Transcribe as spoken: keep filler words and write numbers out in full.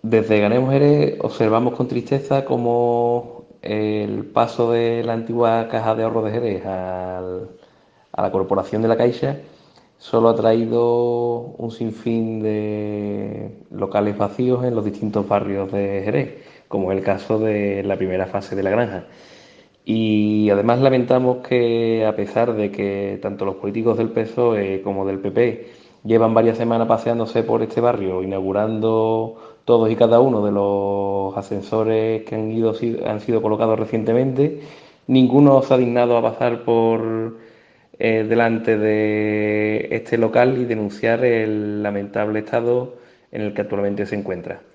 Desde Ganemos Jerez observamos con tristeza cómo el paso de la antigua Caja de Ahorro de Jerez al- a la Corporación de la Caixa solo ha traído un sinfín de locales vacíos en los distintos barrios de Jerez, como es el caso de la primera fase de la granja. Y además lamentamos que, a pesar de que tanto los políticos del P S O E como del P P llevan varias semanas paseándose por este barrio, inaugurando todos y cada uno de los ascensores que han, ido, han sido colocados recientemente, ninguno se ha dignado a pasar por eh, delante de este local y denunciar el lamentable estado en el que actualmente se encuentra.